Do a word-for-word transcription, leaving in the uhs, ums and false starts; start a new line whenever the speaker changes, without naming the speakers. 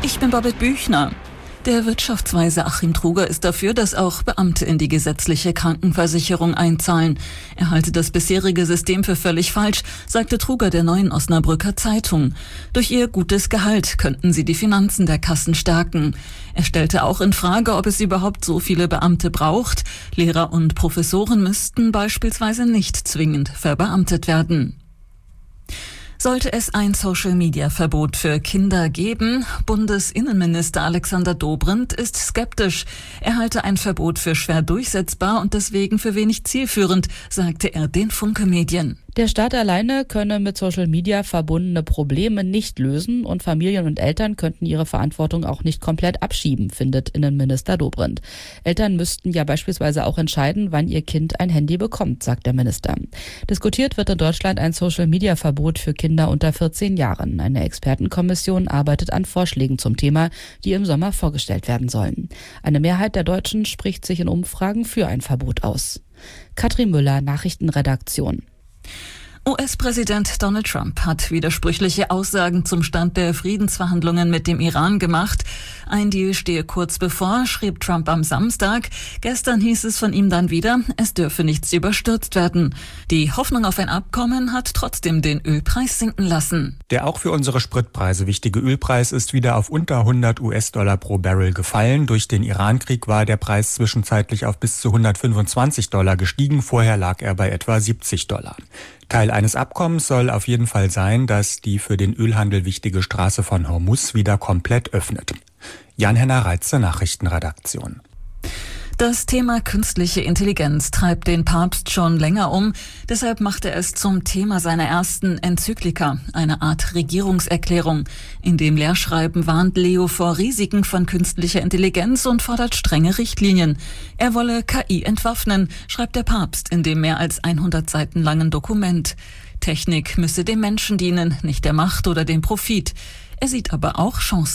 Ich bin Babette Büchner. Der Wirtschaftsweise Achim Truger ist dafür, dass auch Beamte in die gesetzliche Krankenversicherung einzahlen. Er halte das bisherige System für völlig falsch, sagte Truger der Neuen Osnabrücker Zeitung. Durch ihr gutes Gehalt könnten sie die Finanzen der Kassen stärken. Er stellte auch in Frage, ob es überhaupt so viele Beamte braucht. Lehrer und Professoren müssten beispielsweise nicht zwingend verbeamtet werden. Sollte es ein Social-Media-Verbot für Kinder geben? Bundesinnenminister Alexander Dobrindt ist skeptisch. Er halte ein Verbot für schwer durchsetzbar und deswegen für wenig zielführend, sagte er den Funke-Medien.
Der Staat alleine könne mit Social Media verbundene Probleme nicht lösen und Familien und Eltern könnten ihre Verantwortung auch nicht komplett abschieben, findet Innenminister Dobrindt. Eltern müssten ja beispielsweise auch entscheiden, wann ihr Kind ein Handy bekommt, sagt der Minister. Diskutiert wird in Deutschland ein Social Media Verbot für Kinder unter vierzehn Jahren. Eine Expertenkommission arbeitet an Vorschlägen zum Thema, die im Sommer vorgestellt werden sollen. Eine Mehrheit der Deutschen spricht sich in Umfragen für ein Verbot aus. Katrin Müller, Nachrichtenredaktion.
U S-Präsident Donald Trump hat widersprüchliche Aussagen zum Stand der Friedensverhandlungen mit dem Iran gemacht. Ein Deal stehe kurz bevor, schrieb Trump am Samstag. Gestern hieß es von ihm dann wieder, es dürfe nichts überstürzt werden. Die Hoffnung auf ein Abkommen hat trotzdem den Ölpreis sinken lassen.
Der auch für unsere Spritpreise wichtige Ölpreis ist wieder auf unter hundert US-Dollar pro Barrel gefallen. Durch den Iran-Krieg war der Preis zwischenzeitlich auf bis zu hundertfünfundzwanzig Dollar gestiegen. Vorher lag er bei etwa siebzig Dollar. Teil eines Abkommens soll auf jeden Fall sein, dass die für den Ölhandel wichtige Straße von Hormuz wieder komplett öffnet. Jan-Henner Reitze, Nachrichtenredaktion.
Das Thema künstliche Intelligenz treibt den Papst schon länger um. Deshalb macht er es zum Thema seiner ersten Enzyklika, eine Art Regierungserklärung. In dem Lehrschreiben warnt Leo vor Risiken von künstlicher Intelligenz und fordert strenge Richtlinien. Er wolle K I entwaffnen, schreibt der Papst in dem mehr als hundert Seiten langen Dokument. Technik müsse dem Menschen dienen, nicht der Macht oder dem Profit. Er sieht aber auch Chancen.